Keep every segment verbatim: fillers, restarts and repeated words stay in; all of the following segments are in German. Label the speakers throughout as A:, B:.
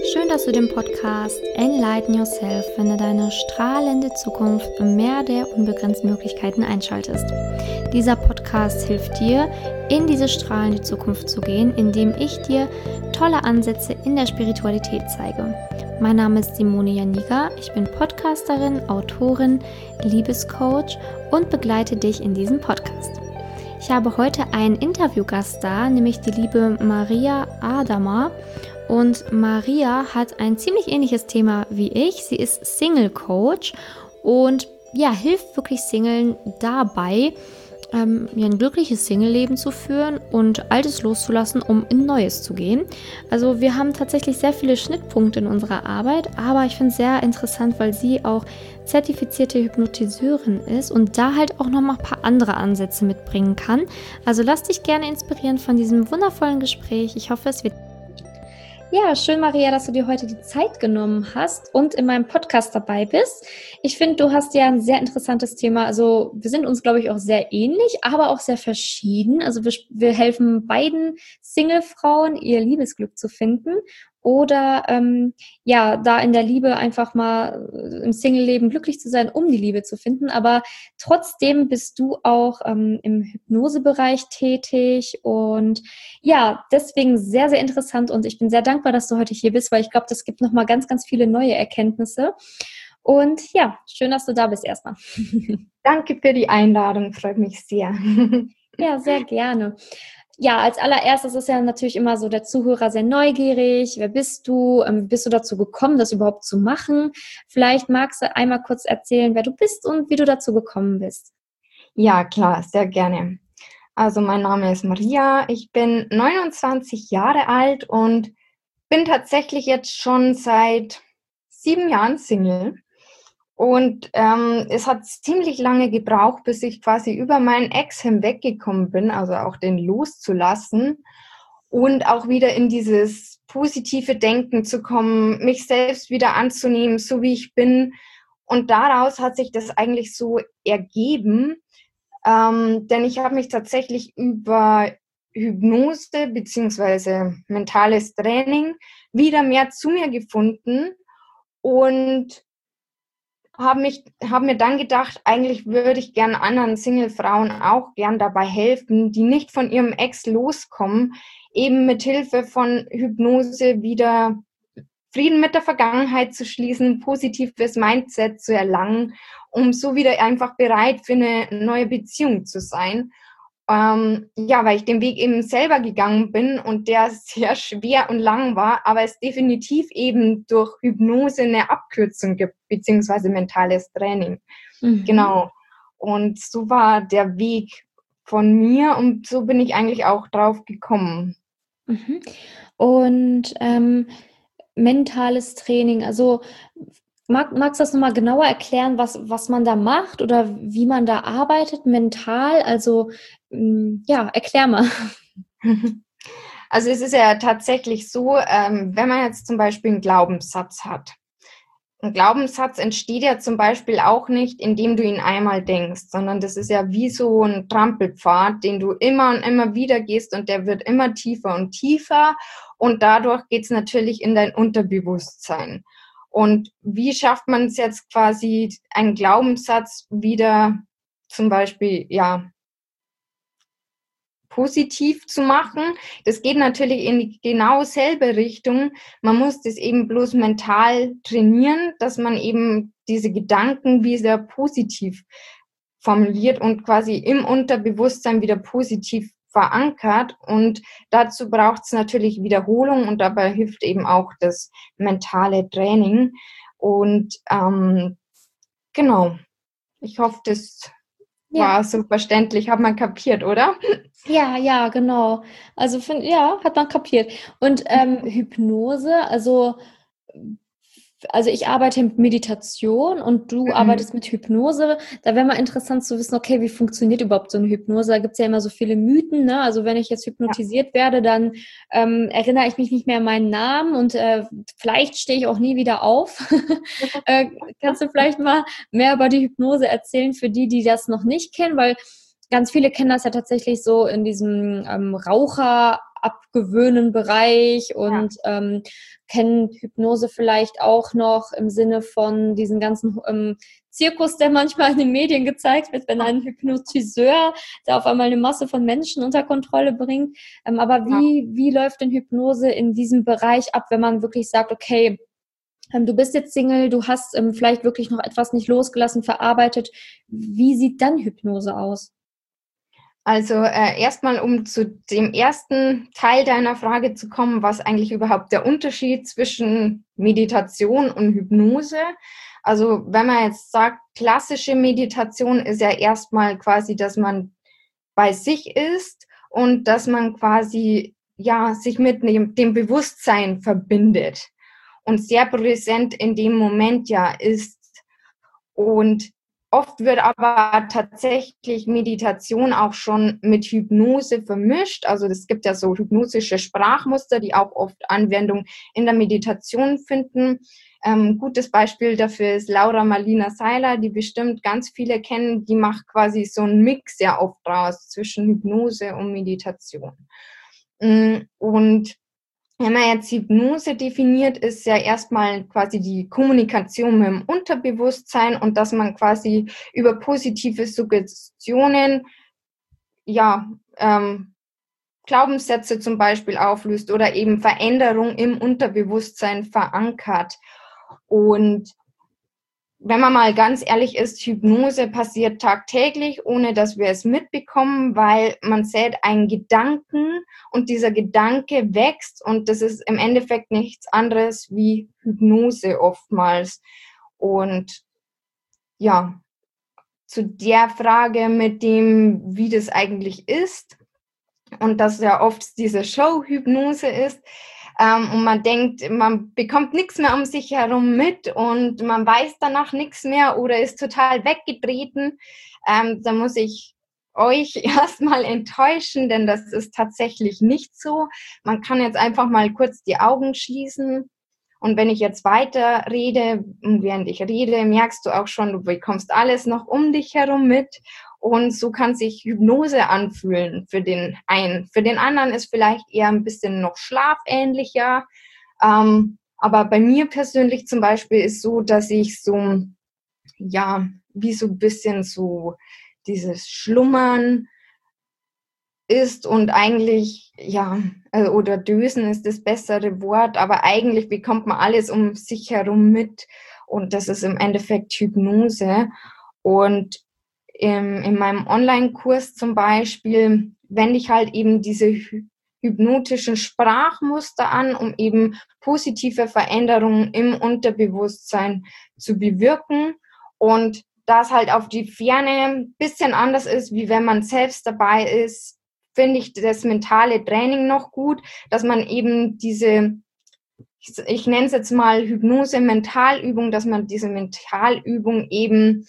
A: Schön, dass du den Podcast Enlighten Yourself, finde deine strahlende Zukunft im Meer der unbegrenzten Möglichkeiten einschaltest. Dieser Podcast hilft dir, in diese strahlende Zukunft zu gehen, indem ich dir tolle Ansätze in der Spiritualität zeige. Mein Name ist Simone Janiga, ich bin Podcasterin, Autorin, Liebescoach und begleite dich in diesem Podcast. Ich habe heute einen Interviewgast da, nämlich die liebe Maria Adama. Und Maria hat ein ziemlich ähnliches Thema wie ich. Sie ist Single Coach und ja, hilft wirklich Singlen dabei, ähm, ein glückliches Single-Leben zu führen und Altes loszulassen, um in Neues zu gehen. Also wir haben tatsächlich sehr viele Schnittpunkte in unserer Arbeit, aber ich finde es sehr interessant, weil sie auch zertifizierte Hypnotiseurin ist und da halt auch noch mal ein paar andere Ansätze mitbringen kann. Also lass dich gerne inspirieren von diesem wundervollen Gespräch. Ich hoffe, es wird... Ja, schön, Maria, dass du dir heute die Zeit genommen hast und in meinem Podcast dabei bist. Ich finde, du hast ja ein sehr interessantes Thema. Also wir sind uns, glaube ich, auch sehr ähnlich, aber auch sehr verschieden. Also wir, wir helfen beiden Single-Frauen, ihr Liebesglück zu finden oder ähm, ja, da in der Liebe einfach mal äh, im Single-Leben glücklich zu sein, um die Liebe zu finden. Aber trotzdem bist du auch ähm, im Hypnosebereich tätig und ja, deswegen sehr, sehr interessant und ich bin sehr dankbar, dass du heute hier bist, weil ich glaube, das gibt nochmal ganz, ganz viele neue Erkenntnisse. Und ja, schön, dass du da bist erstmal.
B: Danke für die Einladung, freut mich sehr.
A: Ja, sehr gerne. Ja, als allererstes ist ja natürlich immer so der Zuhörer sehr neugierig. Wer bist du? Ähm, bist du dazu gekommen, das überhaupt zu machen? Vielleicht magst du einmal kurz erzählen, wer du bist und wie du dazu gekommen bist.
B: Ja, klar, sehr gerne. Also mein Name ist Maria, ich bin neunundzwanzig Jahre alt und bin tatsächlich jetzt schon seit sieben Jahren Single. Und ähm, es hat ziemlich lange gebraucht, bis ich quasi über meinen Ex hinweggekommen bin, also auch den loszulassen und auch wieder in dieses positive Denken zu kommen, mich selbst wieder anzunehmen, so wie ich bin. Und daraus hat sich das eigentlich so ergeben, ähm, denn ich habe mich tatsächlich über Hypnose beziehungsweise mentales Training wieder mehr zu mir gefunden und habe mich, habe mir dann gedacht, eigentlich würde ich gern anderen Single-Frauen auch gern dabei helfen, die nicht von ihrem Ex loskommen, eben mit Hilfe von Hypnose wieder Frieden mit der Vergangenheit zu schließen, positives Mindset zu erlangen, um so wieder einfach bereit für eine neue Beziehung zu sein. Ähm, ja, weil ich den Weg eben selber gegangen bin und der sehr schwer und lang war, aber es definitiv eben durch Hypnose eine Abkürzung gibt, beziehungsweise mentales Training. Mhm. Genau. Und so war der Weg von mir und so bin ich eigentlich auch drauf gekommen.
A: Mhm. Und ähm, mentales Training, also mag, magst du das nochmal genauer erklären, was, was man da macht oder wie man da arbeitet mental? Also ja, erklär mal.
B: Also es ist ja tatsächlich so, ähm, wenn man jetzt zum Beispiel einen Glaubenssatz hat. Ein Glaubenssatz entsteht ja zum Beispiel auch nicht, indem du ihn einmal denkst, sondern das ist ja wie so ein Trampelpfad, den du immer und immer wieder gehst und der wird immer tiefer und tiefer und dadurch geht es natürlich in dein Unterbewusstsein. Und wie schafft man es jetzt quasi, einen Glaubenssatz wieder zum Beispiel, ja, positiv zu machen. Das geht natürlich in die genau selbe Richtung. Man muss das eben bloß mental trainieren, dass man eben diese Gedanken wieder positiv formuliert und quasi im Unterbewusstsein wieder positiv verankert. Und dazu braucht es natürlich Wiederholung und dabei hilft eben auch das mentale Training. Und ähm, genau, ich hoffe, das ja. War so verständlich, hat man kapiert, oder?
A: Ja, ja, genau. Also find, ja, hat man kapiert. Und ähm, Hypnose, also also ich arbeite mit Meditation und du mhm. arbeitest mit Hypnose. Da wäre mal interessant zu wissen, okay, wie funktioniert überhaupt so eine Hypnose? Da gibt es ja immer so viele Mythen, ne? Also wenn ich jetzt hypnotisiert ja. werde, dann ähm, erinnere ich mich nicht mehr an meinen Namen und äh, vielleicht stehe ich auch nie wieder auf. äh, kannst du vielleicht mal mehr über die Hypnose erzählen für die, die das noch nicht kennen? Weil ganz viele kennen das ja tatsächlich so in diesem ähm, Raucher
C: Abgewöhnen-Bereich und
B: Ja.
C: ähm, kennen Hypnose vielleicht auch noch im Sinne von diesen ganzen ähm, Zirkus, der manchmal in den Medien gezeigt wird, wenn ein Hypnotiseur da auf einmal eine Masse von Menschen unter Kontrolle bringt. Ähm, aber
B: Ja.
C: wie, wie läuft denn Hypnose in diesem Bereich ab, wenn man wirklich sagt, okay, ähm, du bist jetzt Single, du hast ähm, vielleicht wirklich noch etwas nicht losgelassen, verarbeitet. Wie sieht dann Hypnose aus?
B: Also äh, erstmal, um zu dem ersten Teil deiner Frage zu kommen, was eigentlich überhaupt der Unterschied zwischen Meditation und Hypnose. Also wenn man jetzt sagt, klassische Meditation ist ja erstmal quasi, dass man bei sich ist und dass man quasi ja sich mit dem, dem Bewusstsein verbindet und sehr präsent in dem Moment ja ist. Und oft wird aber tatsächlich Meditation auch schon mit Hypnose vermischt. Also es gibt ja so hypnotische Sprachmuster, die auch oft Anwendung in der Meditation finden. Ähm, gutes Beispiel dafür ist Laura Marlina Seiler, die bestimmt ganz viele kennen. Die macht quasi so einen Mix sehr oft draus zwischen Hypnose und Meditation. Und wenn man jetzt Hypnose definiert, ist ja erstmal quasi die Kommunikation mit dem Unterbewusstsein und dass man quasi über positive Suggestionen ja ähm, Glaubenssätze zum Beispiel auflöst oder eben Veränderung im Unterbewusstsein verankert. Und wenn man mal ganz ehrlich ist, Hypnose passiert tagtäglich, ohne dass wir es mitbekommen, weil man sät einen Gedanken und dieser Gedanke wächst und das ist im Endeffekt nichts anderes wie Hypnose oftmals. Und ja, zu der Frage mit dem, wie das eigentlich ist und dass ja oft diese Show-Hypnose ist, Ähm, und man denkt, man bekommt nichts mehr um sich herum mit und man weiß danach nichts mehr oder ist total weggetreten. Ähm, da muss ich euch erstmal enttäuschen, denn das ist tatsächlich nicht so. Man kann jetzt einfach mal kurz die Augen schließen und wenn ich jetzt weiter rede und während ich rede, merkst du auch schon, du bekommst alles noch um dich herum mit. Und so kann sich Hypnose anfühlen für den einen. Für den anderen ist vielleicht eher ein bisschen noch schlafähnlicher. Ähm, aber bei mir persönlich zum Beispiel ist so, dass ich so, ja, wie so ein bisschen so dieses Schlummern ist und eigentlich, ja, oder Dösen ist das bessere Wort, aber eigentlich bekommt man alles um sich herum mit und das ist im Endeffekt Hypnose. Und in, in meinem Online-Kurs zum Beispiel wende ich halt eben diese hy- hypnotischen Sprachmuster an, um eben positive Veränderungen im Unterbewusstsein zu bewirken. Und das halt auf die Ferne ein bisschen anders ist, wie wenn man selbst dabei ist, finde ich das mentale Training noch gut, dass man eben diese, ich, ich nenne es jetzt mal Hypnose-Mentalübung, dass man diese Mentalübung eben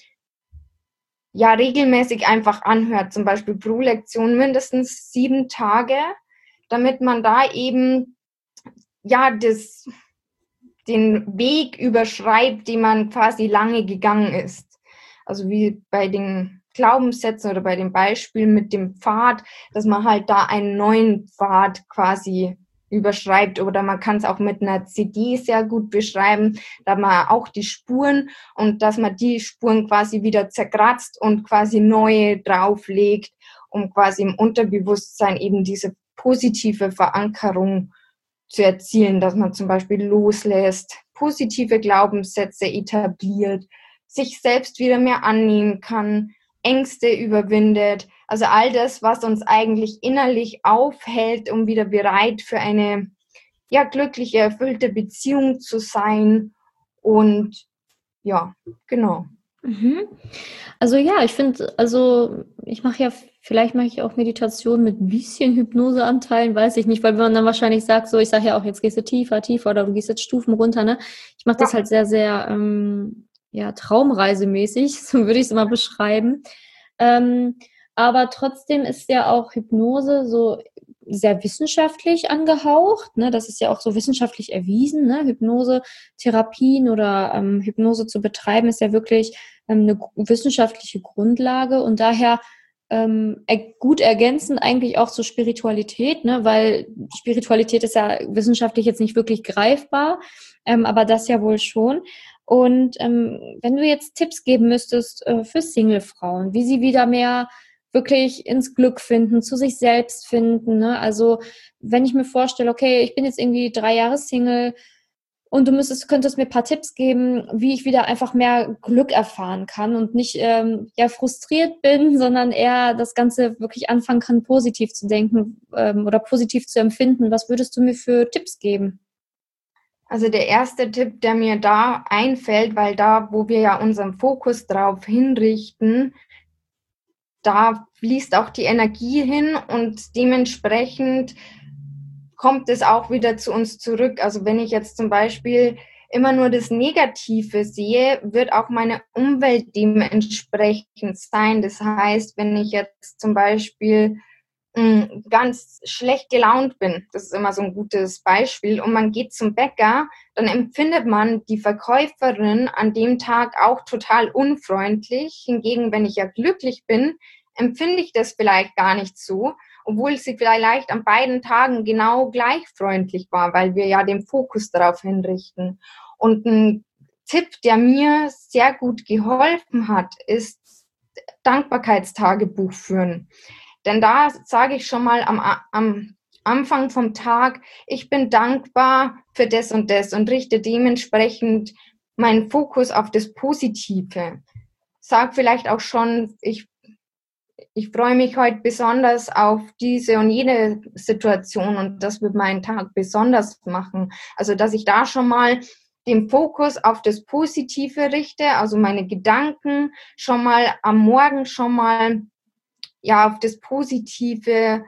B: ja regelmäßig einfach anhört, zum Beispiel pro Lektion mindestens sieben Tage, damit man da eben ja das, den Weg überschreibt, den man quasi lange gegangen ist. Also wie bei den Glaubenssätzen oder bei dem Beispiel mit dem Pfad, dass man halt da einen neuen Pfad quasi überschreibt oder man kann es auch mit einer C D sehr gut beschreiben, da man auch die Spuren und dass man die Spuren quasi wieder zerkratzt und quasi neue drauflegt, um quasi im Unterbewusstsein eben diese positive Verankerung zu erzielen, dass man zum Beispiel loslässt, positive Glaubenssätze etabliert, sich selbst wieder mehr annehmen kann, Ängste überwindet, also all das, was uns eigentlich innerlich aufhält, um wieder bereit für eine ja, glückliche, erfüllte Beziehung zu sein. Und ja, genau.
C: Mhm. Also ja, ich finde, also ich mache ja, vielleicht mache ich auch Meditation mit ein bisschen Hypnoseanteilen, weiß ich nicht, weil man dann wahrscheinlich sagt, so, ich sage ja auch, jetzt gehst du tiefer, tiefer oder du gehst jetzt Stufen runter, ne? Ich mache das
B: Ja.
C: halt sehr, sehr, ähm, ja, traumreisemäßig, so würde ich es immer beschreiben. Ähm, aber trotzdem ist ja auch Hypnose so sehr wissenschaftlich angehaucht, ne? Das ist ja auch so wissenschaftlich erwiesen, ne? Hypnose-Therapien oder ähm, Hypnose zu betreiben ist ja wirklich ähm, eine wissenschaftliche Grundlage und daher ähm, er- gut ergänzend eigentlich auch zur Spiritualität, ne? Weil Spiritualität ist ja wissenschaftlich jetzt nicht wirklich greifbar, ähm, aber das ja wohl schon. Und ähm, wenn du jetzt Tipps geben müsstest äh, für Single-Frauen, wie sie wieder mehr wirklich ins Glück finden, zu sich selbst finden, ne? Also wenn ich mir vorstelle, okay, ich bin jetzt irgendwie drei Jahre Single und du müsstest, könntest mir ein paar Tipps geben, wie ich wieder einfach mehr Glück erfahren kann und nicht ähm, ja frustriert bin, sondern eher das Ganze wirklich anfangen kann, positiv zu denken ähm, oder positiv zu empfinden. Was würdest du mir für Tipps geben?
B: Also der erste Tipp, der mir da einfällt, weil da, wo wir ja unseren Fokus drauf hinrichten, da fließt auch die Energie hin und dementsprechend kommt es auch wieder zu uns zurück. Also wenn ich jetzt zum Beispiel immer nur das Negative sehe, wird auch meine Umwelt dementsprechend sein. Das heißt, wenn ich jetzt zum Beispiel mh, ganz schlecht gelaunt bin, das ist immer so ein gutes Beispiel, und man geht zum Bäcker, dann empfindet man die Verkäuferin an dem Tag auch total unfreundlich. Hingegen, wenn ich ja glücklich bin, empfinde ich das vielleicht gar nicht so, obwohl sie vielleicht an beiden Tagen genau gleich freundlich war, weil wir ja den Fokus darauf hinrichten. Und ein Tipp, der mir sehr gut geholfen hat, ist Dankbarkeitstagebuch führen. Denn da sage ich schon mal am, am Anfang vom Tag, ich bin dankbar für das und das und richte dementsprechend meinen Fokus auf das Positive. Sag vielleicht auch schon, ich Ich freue mich heute besonders auf diese und jene Situation und das wird meinen Tag besonders machen. Also, dass ich da schon mal den Fokus auf das Positive richte, also meine Gedanken schon mal am Morgen schon mal ja auf das Positive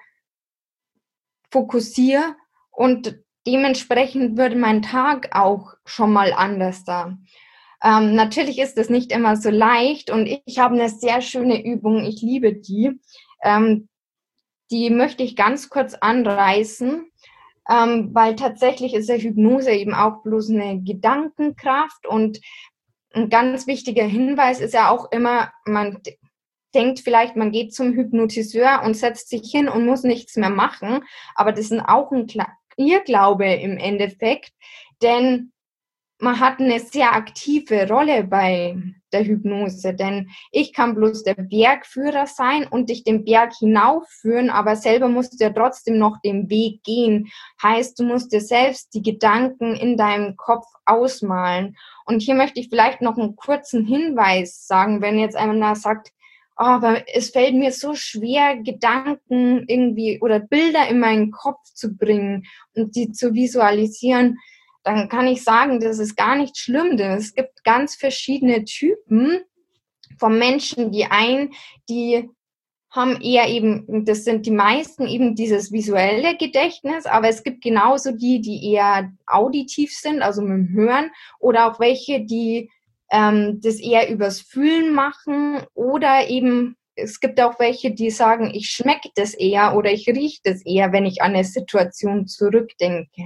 B: fokussiere und dementsprechend würde mein Tag auch schon mal anders da. Ähm, natürlich ist es nicht immer so leicht und ich habe eine sehr schöne Übung, ich liebe die. Ähm, die möchte ich ganz kurz anreißen, ähm, weil tatsächlich ist ja Hypnose eben auch bloß eine Gedankenkraft und ein ganz wichtiger Hinweis ist ja auch immer, man d- denkt vielleicht, man geht zum Hypnotiseur und setzt sich hin und muss nichts mehr machen, aber das ist auch ein Kla- Irrglaube im Endeffekt, denn man hat eine sehr aktive Rolle bei der Hypnose, denn ich kann bloß der Bergführer sein und dich den Berg hinaufführen, aber selber musst du ja trotzdem noch den Weg gehen. Heißt, du musst dir selbst die Gedanken in deinem Kopf ausmalen. Und hier möchte ich vielleicht noch einen kurzen Hinweis sagen, wenn jetzt einer sagt, oh, aber es fällt mir so schwer, Gedanken irgendwie oder Bilder in meinen Kopf zu bringen und die zu visualisieren, dann kann ich sagen, das ist gar nicht schlimm. Denn es gibt ganz verschiedene Typen von Menschen. Die einen, die haben eher eben, das sind die meisten eben dieses visuelle Gedächtnis, aber es gibt genauso die, die eher auditiv sind, also mit dem Hören, oder auch welche, die ähm, das eher übers Fühlen machen, oder eben es gibt auch welche, die sagen, ich schmecke das eher oder ich rieche das eher, wenn ich an eine Situation zurückdenke.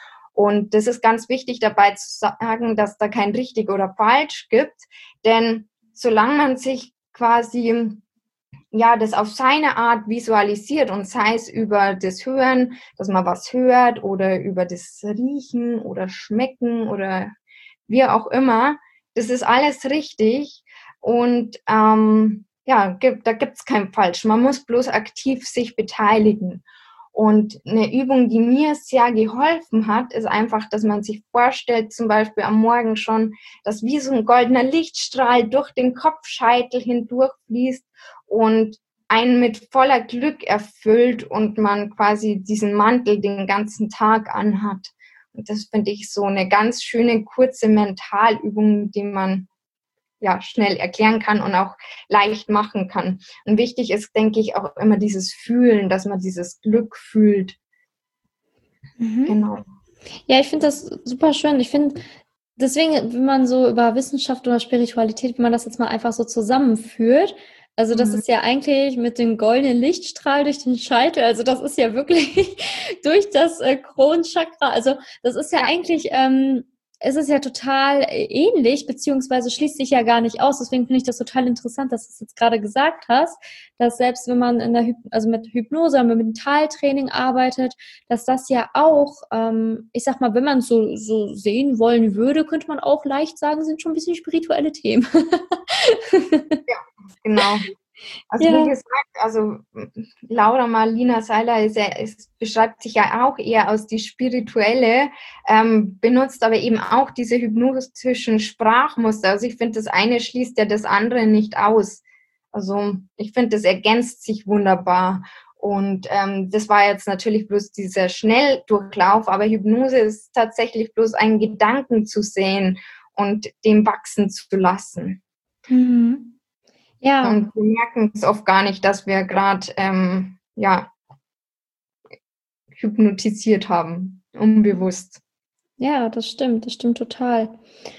B: Und das ist ganz wichtig dabei zu sagen, dass da kein richtig oder falsch gibt, denn solange man sich quasi ja das auf seine Art visualisiert und sei es über das Hören, dass man was hört oder über das Riechen oder Schmecken oder wie auch immer, das ist alles richtig und ähm, ja, gibt, da gibt's kein Falsch. Man muss bloß aktiv sich beteiligen. Und eine Übung, die mir sehr geholfen hat, ist einfach, dass man sich vorstellt, zum Beispiel am Morgen schon, dass wie so ein goldener Lichtstrahl durch den Kopfscheitel hindurchfließt und einen mit voller Glück erfüllt und man quasi diesen Mantel den ganzen Tag anhat. Und das finde ich so eine ganz schöne, kurze Mentalübung, die man ja schnell erklären kann und auch leicht machen kann. Und wichtig ist, denke ich, auch immer dieses Fühlen, dass man dieses Glück fühlt.
C: Mhm.
B: Genau.
C: Ja, ich finde das super schön. Ich finde, deswegen, wenn man so über Wissenschaft oder Spiritualität, wenn man das jetzt mal einfach so zusammenführt, also das
B: Mhm.
C: ist ja eigentlich mit dem goldenen Lichtstrahl durch den Scheitel, also das ist ja wirklich durch das äh, Kronchakra, also das ist ja,
B: Ja.
C: eigentlich ähm, es ist ja total ähnlich, beziehungsweise schließt sich ja gar nicht aus. Deswegen finde ich das total interessant, dass du es jetzt gerade gesagt hast, dass selbst wenn man in der Hyp- also mit Hypnose, mit Mentaltraining arbeitet, dass das ja auch, ähm, ich sag mal, wenn man es so, so sehen wollen würde, könnte man auch leicht sagen, sind schon ein bisschen spirituelle Themen.
B: Ja, genau. Also wie
C: Ja.
B: gesagt, also Laura Marlina Seiler ist ja, ist, beschreibt sich ja auch eher als die spirituelle, ähm, benutzt aber eben auch diese hypnotischen Sprachmuster. Also ich finde, das eine schließt ja das andere nicht aus. Also ich finde, das ergänzt sich wunderbar. Und ähm, das war jetzt natürlich bloß dieser Schnelldurchlauf, aber Hypnose ist tatsächlich bloß einen Gedanken zu sehen und dem wachsen zu lassen.
C: Mhm. Ja.
B: Und wir merken es oft gar nicht, dass wir gerade ähm, ja, hypnotisiert haben, unbewusst.
C: Ja, das stimmt, das stimmt total.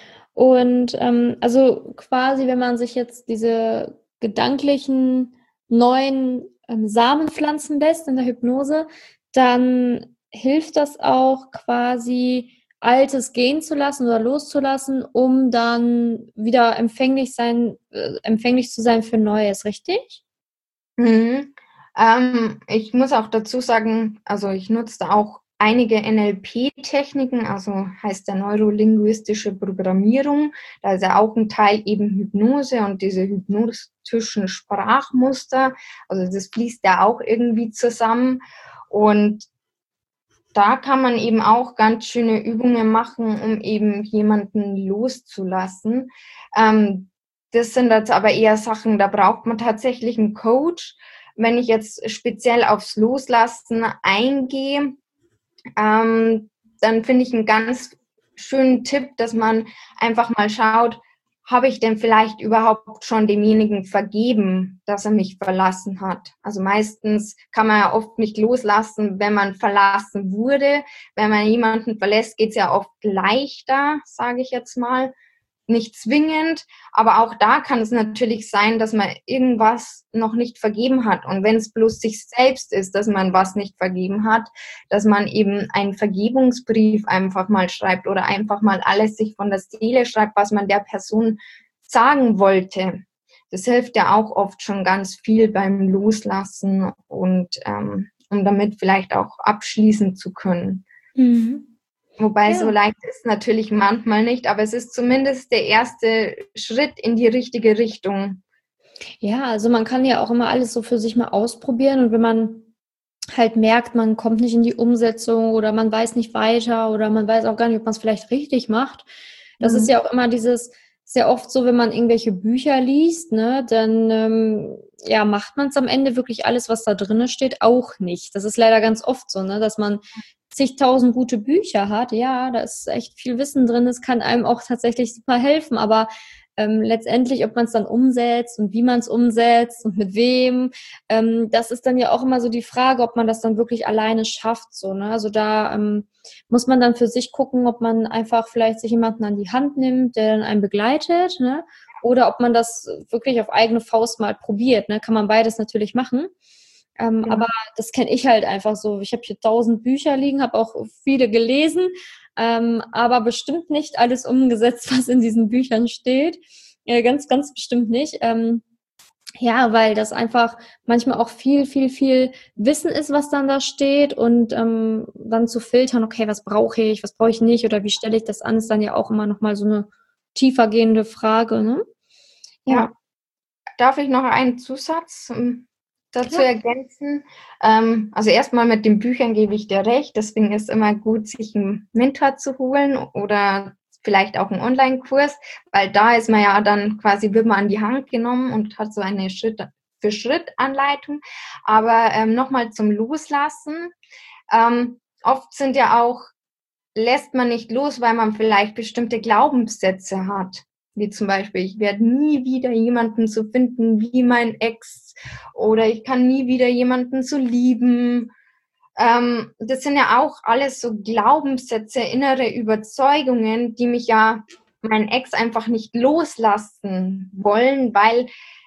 C: Und ähm, also quasi, wenn man sich jetzt diese gedanklichen neuen ähm, Samen pflanzen lässt in der Hypnose, dann hilft das auch quasi Altes gehen zu lassen oder loszulassen, um dann wieder empfänglich sein, äh, empfänglich zu sein für Neues, richtig?
B: Mhm. Ähm, ich muss auch dazu sagen, also ich nutze auch einige N L P-Techniken, also heißt ja neurolinguistische Programmierung. Da ist ja auch ein Teil eben Hypnose und diese hypnotischen Sprachmuster. Also das fließt ja auch irgendwie zusammen. Und da kann man eben auch ganz schöne Übungen machen, um eben jemanden loszulassen. Ähm, das sind jetzt aber eher Sachen, da braucht man tatsächlich einen Coach. Wenn ich jetzt speziell aufs Loslassen eingehe, ähm, dann finde ich einen ganz schönen Tipp, dass man einfach mal schaut, habe ich denn vielleicht überhaupt schon demjenigen vergeben, dass er mich verlassen hat? Also meistens kann man ja oft nicht loslassen, wenn man verlassen wurde. Wenn man jemanden verlässt, geht es ja oft leichter, sage ich jetzt mal. Nicht zwingend, aber auch da kann es natürlich sein, dass man irgendwas noch nicht vergeben hat. Und wenn es bloß sich selbst ist, dass man was nicht vergeben hat, dass man eben einen Vergebungsbrief einfach mal schreibt oder einfach mal alles sich von der Seele schreibt, was man der Person sagen wollte. Das hilft ja auch oft schon ganz viel beim Loslassen und ähm, um damit vielleicht auch abschließen zu können.
C: Mhm.
B: Wobei
C: Ja.
B: so leicht ist natürlich manchmal nicht, aber es ist zumindest der erste Schritt in die richtige Richtung.
C: Ja, also man kann ja auch immer alles so für sich mal ausprobieren und wenn man halt merkt, man kommt nicht in die Umsetzung oder man weiß nicht weiter oder man weiß auch gar nicht, ob man es vielleicht richtig macht. Das ist
B: Mhm.
C: ja auch immer dieses, sehr oft so, wenn man irgendwelche Bücher liest, ne, dann ähm, ja, macht man es am Ende wirklich alles, was da drin steht, auch nicht. Das ist leider ganz oft so, ne, dass man zigtausend gute Bücher hat. Ja, da ist echt viel Wissen drin, das kann einem auch tatsächlich super helfen, aber ähm, letztendlich, ob man es dann umsetzt und wie man es umsetzt und mit wem, ähm, das ist dann ja auch immer so die Frage, ob man das dann wirklich alleine schafft. So, ne? Also da ähm, muss man dann für sich gucken, ob man einfach vielleicht sich jemanden an die Hand nimmt, der dann einen begleitet, ne? Oder ob man das wirklich auf eigene Faust mal probiert. Ne? Kann man beides natürlich machen. Ähm,
B: Genau.
C: Aber das kenne ich halt einfach so. Ich habe hier tausend Bücher liegen, habe auch viele gelesen, ähm, aber bestimmt nicht alles umgesetzt, was in diesen Büchern steht. Ja, ganz, ganz bestimmt nicht. Ähm, ja, weil das einfach manchmal auch viel, viel, viel Wissen ist, was dann da steht und ähm, dann zu filtern, okay, was brauche ich, was brauche ich nicht oder wie stelle ich das an, ist dann ja auch immer nochmal so eine tiefergehende Frage, ne? Ja,
B: Ja. Darf ich noch einen Zusatz ähm, dazu
C: klar.
B: ergänzen? Ähm, also erstmal mit den Büchern gebe ich dir recht. Deswegen ist es immer gut, sich einen Mentor zu holen oder vielleicht auch einen Online-Kurs, weil da ist man ja dann quasi, wird man an die Hand genommen und hat so eine Schritt-für-Schritt-Anleitung. Aber ähm, nochmal zum Loslassen. Ähm, oft sind ja auch, lässt man nicht los, weil man vielleicht bestimmte Glaubenssätze hat. Wie zum Beispiel, ich werde nie wieder jemanden so finden wie mein Ex oder ich kann nie wieder jemanden so lieben. Ähm, das sind ja auch alles so Glaubenssätze, innere Überzeugungen, die mich ja mein Ex einfach nicht loslassen wollen, weil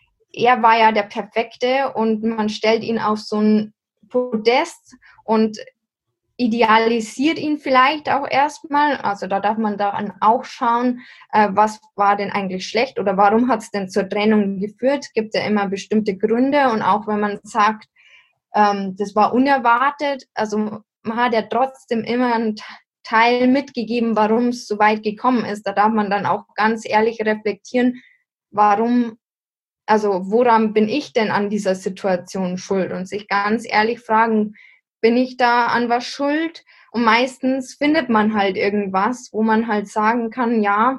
B: er war ja der Perfekte und man stellt ihn auf so ein Podest und idealisiert ihn vielleicht auch erstmal. Also da darf man dann auch schauen, äh, was war denn eigentlich schlecht oder warum hat es denn zur Trennung geführt. Gibt ja immer bestimmte Gründe und auch wenn man sagt, ähm, das war unerwartet, also man hat ja trotzdem immer einen Teil mitgegeben, warum es so weit gekommen ist. Da darf man dann auch ganz ehrlich reflektieren, warum, also woran bin ich denn an dieser Situation schuld und sich ganz ehrlich fragen, bin ich da an was schuld? Und meistens findet man halt irgendwas, wo man halt sagen kann, ja,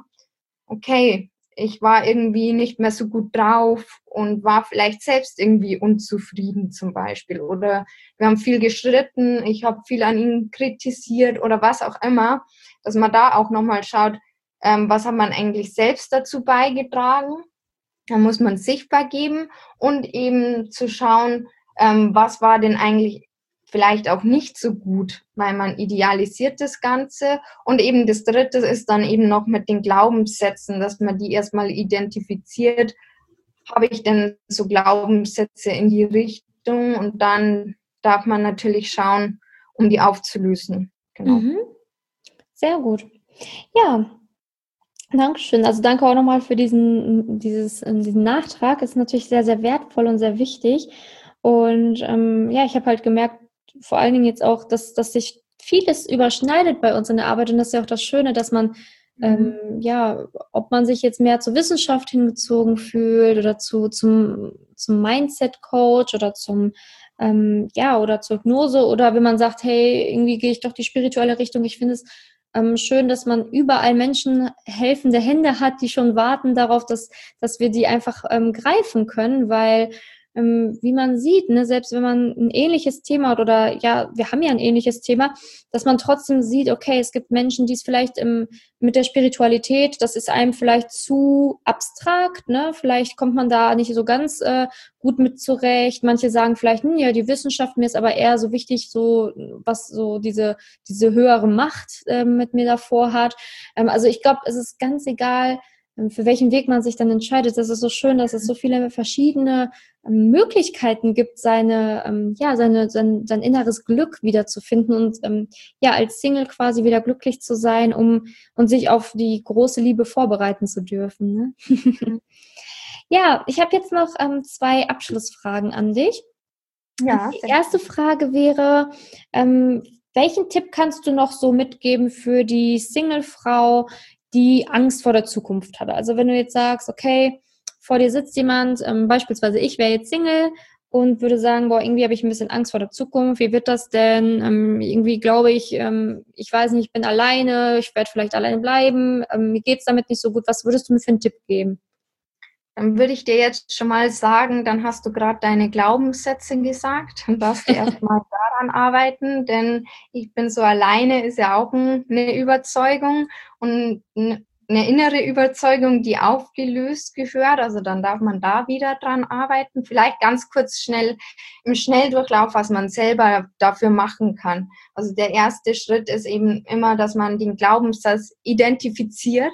B: okay, ich war irgendwie nicht mehr so gut drauf und war vielleicht selbst irgendwie unzufrieden zum Beispiel. Oder wir haben viel gestritten, ich habe viel an ihm kritisiert oder was auch immer, dass man da auch nochmal schaut, ähm, was hat man eigentlich selbst dazu beigetragen. Da muss man sichtbar geben und eben zu schauen, ähm, was war denn eigentlich vielleicht auch nicht so gut, weil man idealisiert das Ganze. Und eben das Dritte ist dann eben noch mit den Glaubenssätzen, dass man die erstmal identifiziert. Habe ich denn so Glaubenssätze in die Richtung? Und dann darf man natürlich schauen, um die aufzulösen. Genau.
C: Mhm. Sehr gut. Ja, Dankeschön. Also danke auch nochmal für diesen, dieses, diesen Nachtrag. Ist natürlich sehr, sehr wertvoll und sehr wichtig. Und ähm, ja, ich habe halt gemerkt, vor allen Dingen jetzt auch, dass, dass sich vieles überschneidet bei uns in der Arbeit. Und das ist ja auch das Schöne, dass man, mhm. ähm, ja, ob man sich jetzt mehr zur Wissenschaft hingezogen fühlt oder zu, zum, zum Mindset-Coach oder zum, ähm, ja, oder zur Hypnose oder wenn man sagt, hey, irgendwie gehe ich doch die spirituelle Richtung. Ich finde es ähm, schön, dass man überall Menschen helfende Hände hat, die schon warten darauf, dass, dass wir die einfach ähm, greifen können, weil wie man sieht, ne, selbst wenn man ein ähnliches Thema hat oder ja, wir haben ja ein ähnliches Thema, dass man trotzdem sieht, okay, es gibt Menschen, die es vielleicht im, mit der Spiritualität, das ist einem vielleicht zu abstrakt, ne, vielleicht kommt man da nicht so ganz äh, gut mit zurecht. Manche sagen vielleicht, hm, ja, die Wissenschaft, mir ist aber eher so wichtig, so was so diese diese höhere Macht äh, mit mir davor hat. Ähm, also ich glaube, es ist ganz egal, für welchen Weg man sich dann entscheidet. Das ist so schön, dass es so viele verschiedene ähm, Möglichkeiten gibt, seine, ähm, ja, seine, sein, sein inneres Glück wiederzufinden und ähm, ja, als Single quasi wieder glücklich zu sein, um und sich auf die große Liebe vorbereiten zu dürfen. Ne? Ja, ich habe jetzt noch ähm, zwei Abschlussfragen an dich.
B: Ja,
C: die erste Frage wäre, ähm, welchen Tipp kannst du noch so mitgeben für die Singlefrau, die Angst vor der Zukunft hatte? Also wenn du jetzt sagst, okay, vor dir sitzt jemand, ähm, beispielsweise ich wäre jetzt Single und würde sagen, boah, irgendwie habe ich ein bisschen Angst vor der Zukunft, wie wird das denn? Ähm, irgendwie glaube ich, ähm, ich weiß nicht, ich bin alleine, ich werde vielleicht alleine bleiben, ähm, mir geht es damit nicht so gut. Was würdest du mir für einen Tipp geben?
B: Dann würde ich dir jetzt schon mal sagen, dann hast du gerade deine Glaubenssätze gesagt. Dann darfst du erstmal daran arbeiten, denn ich bin so alleine ist ja auch eine Überzeugung und eine innere Überzeugung, die aufgelöst gehört. Also dann darf man da wieder dran arbeiten. Vielleicht ganz kurz schnell im Schnelldurchlauf, was man selber dafür machen kann. Also der erste Schritt ist eben immer, dass man den Glaubenssatz identifiziert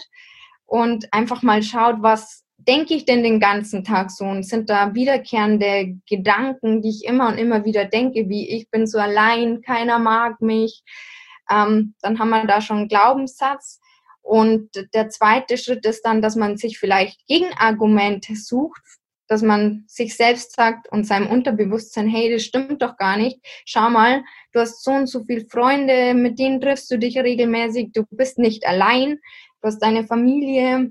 B: und einfach mal schaut, was denke ich denn den ganzen Tag so und sind da wiederkehrende Gedanken, die ich immer und immer wieder denke, wie ich bin so allein, keiner mag mich, ähm, dann haben wir da schon einen Glaubenssatz. Und der zweite Schritt ist dann, dass man sich vielleicht Gegenargumente sucht, dass man sich selbst sagt und seinem Unterbewusstsein, hey, das stimmt doch gar nicht. Schau mal, du hast so und so viele Freunde, mit denen triffst du dich regelmäßig, du bist nicht allein, du hast deine Familie,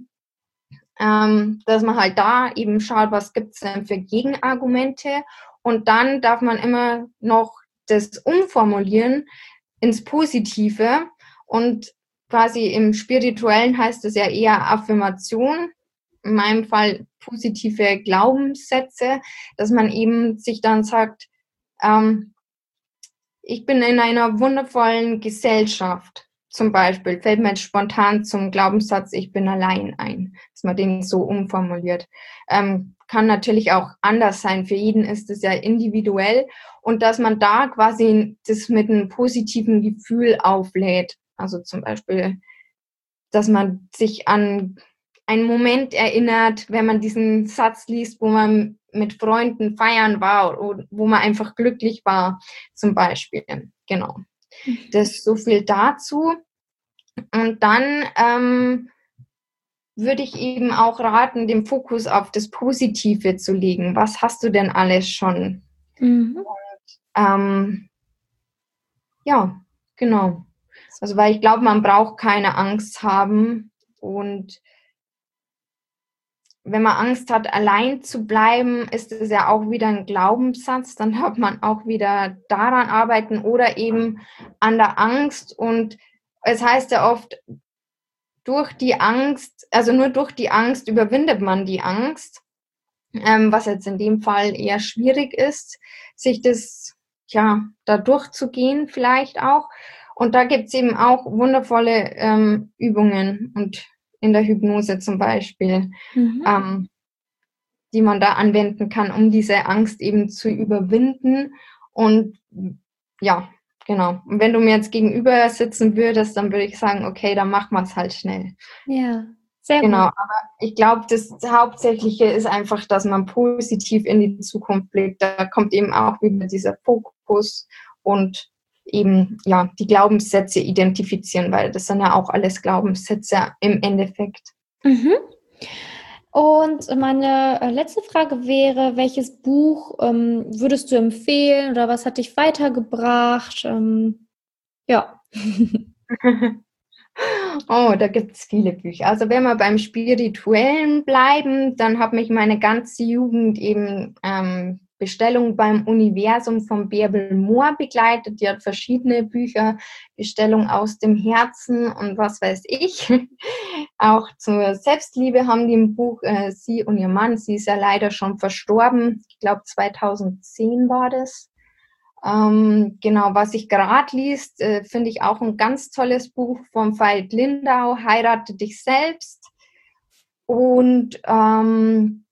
B: ähm, dass man halt da eben schaut, was gibt es denn für Gegenargumente. Und dann darf man immer noch das umformulieren ins Positive und quasi im Spirituellen heißt es ja eher Affirmation, in meinem Fall positive Glaubenssätze, dass man eben sich dann sagt, ähm, ich bin in einer wundervollen Gesellschaft. Zum Beispiel fällt mir jetzt spontan zum Glaubenssatz, ich bin allein ein, dass man den so umformuliert. Ähm, kann natürlich auch anders sein. Für jeden ist es ja individuell und dass man da quasi das mit einem positiven Gefühl auflädt. Also zum Beispiel, dass man sich an einen Moment erinnert, wenn man diesen Satz liest, wo man mit Freunden feiern war oder wo man einfach glücklich war, zum Beispiel. Genau. Das so viel dazu. Und dann ähm, würde ich eben auch raten, den Fokus auf das Positive zu legen. Was hast du denn alles schon?
C: Mhm.
B: Und, ähm, ja, genau. Also weil ich glaube, man braucht keine Angst haben. Und wenn man Angst hat, allein zu bleiben, ist es ja auch wieder ein Glaubenssatz. Dann hat man auch wieder daran arbeiten oder eben an der Angst. Und es heißt ja oft, durch die Angst, also nur durch die Angst überwindet man die Angst, ähm, was jetzt in dem Fall eher schwierig ist, sich das, ja, da durchzugehen vielleicht auch. Und da gibt es eben auch wundervolle ähm, Übungen und in der Hypnose zum Beispiel,
C: Mhm.
B: ähm, die man da anwenden kann, um diese Angst eben zu überwinden. Und ja, genau. Und wenn du mir jetzt gegenüber sitzen würdest, dann würde ich sagen, okay, dann machen wir es halt schnell.
C: Ja, sehr
B: Genau,
C: gut.
B: aber ich glaube, das Hauptsächliche ist einfach, dass man positiv in die Zukunft blickt. Da kommt eben auch wieder dieser Fokus und eben ja die Glaubenssätze identifizieren, weil das sind ja auch alles Glaubenssätze im Endeffekt.
C: Mhm. Und meine äh, letzte Frage wäre, welches Buch ähm, würdest du empfehlen oder was hat dich weitergebracht? Ähm, ja.
B: Oh, da gibt es viele Bücher. Also wenn wir beim Spirituellen bleiben, dann hat mich meine ganze Jugend eben ähm, Bestellung beim Universum von Bärbel Mohr begleitet. Die hat verschiedene Bücher, Bestellung aus dem Herzen und was weiß ich. Auch zur Selbstliebe haben die ein Buch, äh, sie und ihr Mann. Sie ist ja leider schon verstorben. Ich glaube zweitausendzehn war das. Ähm, genau, was ich gerade liest, äh, finde ich auch ein ganz tolles Buch von Veit Lindau, Heirate dich selbst. Und ähm,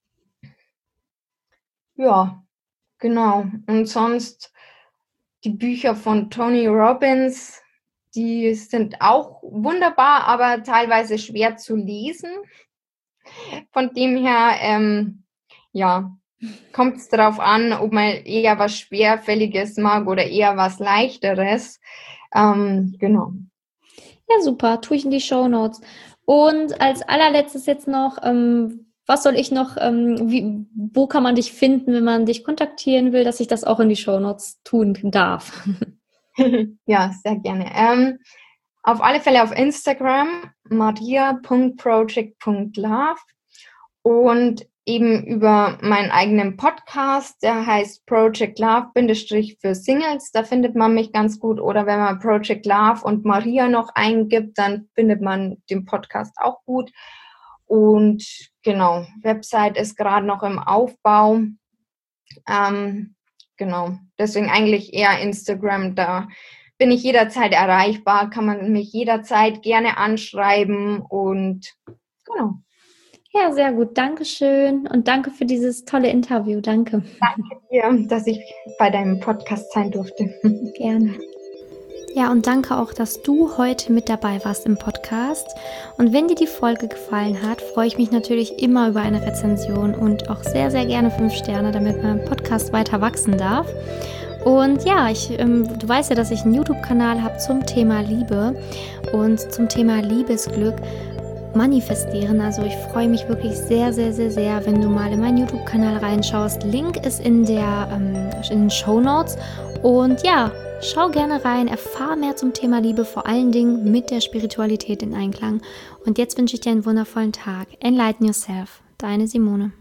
B: ja, genau. Und sonst die Bücher von Tony Robbins, die sind auch wunderbar, aber teilweise schwer zu lesen. Von dem her, ähm, ja, kommt es darauf an, ob man eher was Schwerfälliges mag oder eher was Leichteres. Ähm, genau.
C: Ja, super. Tue ich in die Shownotes. Und als allerletztes jetzt noch, ähm, was soll ich noch, ähm, wie, wo kann man dich finden, wenn man dich kontaktieren will, dass ich das auch in die Shownotes tun darf?
B: Ja, sehr gerne. Ähm, auf alle Fälle auf Instagram, maria punkt project punkt love und eben über meinen eigenen Podcast, der heißt Project Love für Singles, da findet man mich ganz gut. Oder wenn man Project Love und Maria noch eingibt, dann findet man den Podcast auch gut. Und genau, Website ist gerade noch im Aufbau. Ähm, genau, deswegen eigentlich eher Instagram, da bin ich jederzeit erreichbar, kann man mich jederzeit gerne anschreiben und genau.
C: Ja, sehr gut. Dankeschön und danke für dieses tolle Interview. Danke.
B: Danke dir, dass ich bei deinem Podcast sein durfte.
C: Gerne.
A: Ja, und danke auch, dass du heute mit dabei warst im Podcast. Und wenn dir die Folge gefallen hat, freue ich mich natürlich immer über eine Rezension und auch sehr, sehr gerne fünf Sterne, damit mein Podcast weiter wachsen darf. Und ja, ich, ähm, du weißt ja, dass ich einen YouTube-Kanal habe zum Thema Liebe und zum Thema Liebesglück manifestieren. Also ich freue mich wirklich sehr, sehr, sehr, sehr, wenn du mal in meinen YouTube-Kanal reinschaust. Link ist in, der, ähm, in den Shownotes. Und ja, schau gerne rein, erfahr mehr zum Thema Liebe, vor allen Dingen mit der Spiritualität in Einklang. Und jetzt wünsche ich dir einen wundervollen Tag. Enlighten yourself. Deine Simone.